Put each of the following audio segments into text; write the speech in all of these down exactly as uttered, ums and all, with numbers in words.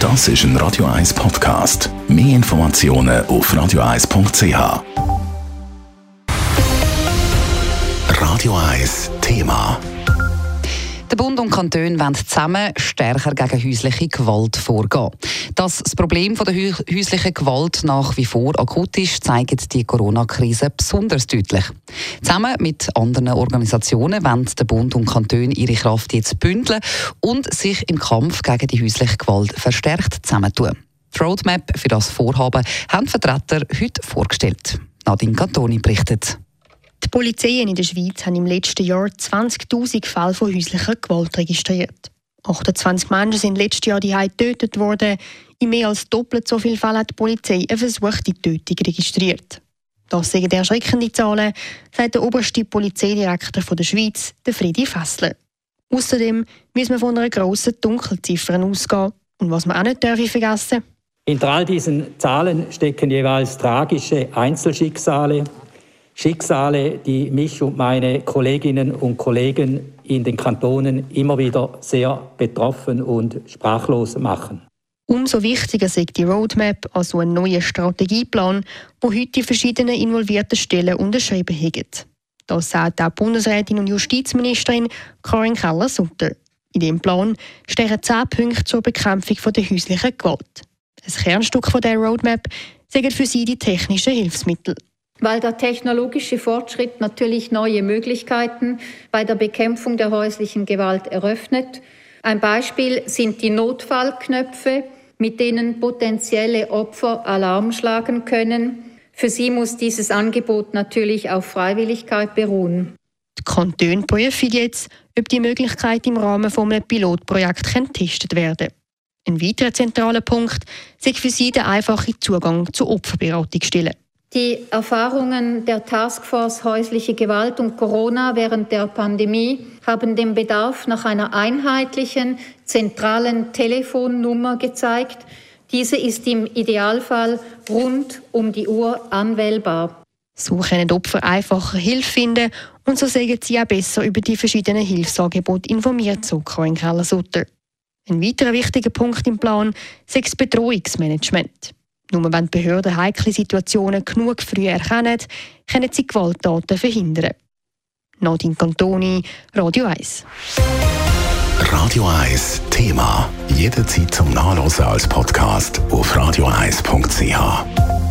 Das ist ein Radio eins Podcast. Mehr Informationen auf radio eins punkt c h. Radio eins Thema. Der Bund und Kantone wollen zusammen stärker gegen häusliche Gewalt vorgehen. Dass das Problem von der häuslichen Gewalt nach wie vor akut ist, zeigt die Corona-Krise besonders deutlich. Zusammen mit anderen Organisationen wollen der Bund und Kantone ihre Kraft jetzt bündeln und sich im Kampf gegen die häusliche Gewalt verstärkt zusammentun. Die Roadmap für das Vorhaben haben Vertreter heute vorgestellt. Nadine Cantoni berichtet. Die Polizeien in der Schweiz haben im letzten Jahr zwanzigtausend Fälle von häuslicher Gewalt registriert. achtundzwanzig Menschen sind letztes Jahr daheim getötet worden. In mehr als doppelt so vielen Fällen hat die Polizei eine versuchte Tötung registriert. Das sind erschreckende Zahlen, sagt der oberste Polizeidirektor der Schweiz, Friedi Fessler. Außerdem müssen wir von einer grossen Dunkelziffer ausgehen. Und was wir auch nicht dürfen vergessen. Hinter all diesen Zahlen stecken jeweils tragische Einzelschicksale. Schicksale, die mich und meine Kolleginnen und Kollegen in den Kantonen immer wieder sehr betroffen und sprachlos machen. Umso wichtiger ist die Roadmap, also ein neuer Strategieplan, wo heute die verschiedenen involvierten Stellen unterschrieben haben. Das sagt auch Bundesrätin und Justizministerin Karin Keller-Sutter. In diesem Plan stehen zehn Punkte zur Bekämpfung der häuslichen Gewalt. Ein Kernstück dieser Roadmap sind für sie die technischen Hilfsmittel. Weil der technologische Fortschritt natürlich neue Möglichkeiten bei der Bekämpfung der häuslichen Gewalt eröffnet. Ein Beispiel sind die Notfallknöpfe, mit denen potenzielle Opfer Alarm schlagen können. Für sie muss dieses Angebot natürlich auf Freiwilligkeit beruhen. Die Kantone prüfen jetzt, ob die Möglichkeit im Rahmen eines Pilotprojekts getestet werden kann. Ein weiterer zentraler Punkt ist für sie der einfache Zugang zu Opferberatungsstellen. Die Erfahrungen der Taskforce Häusliche Gewalt und Corona während der Pandemie haben den Bedarf nach einer einheitlichen, zentralen Telefonnummer gezeigt. Diese ist im Idealfall rund um die Uhr anwählbar. So können Opfer einfacher Hilfe finden und so sagen sie auch besser über die verschiedenen Hilfsangebote informiert, so Karin Keller-Sutter. Ein weiterer wichtiger Punkt im Plan ist das Bedrohungsmanagement. Nur wenn die Behörden heikle Situationen genug früh erkennen, können sie Gewalttaten verhindern. Nadine Cantoni, Radio eins. Radio eins Thema. Jederzeit zum Nachlesen als Podcast auf radio eins punkt c h.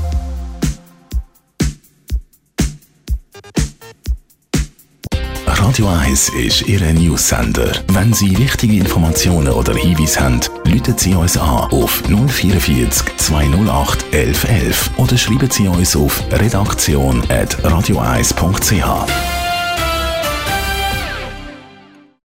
Radio eins ist Ihr News-Sender. Wenn Sie wichtige Informationen oder Hinweise haben, rufen Sie uns an auf null vierundvierzig zweihundertacht elf elf oder schreiben Sie uns auf redaktion at radio eins punkt c h.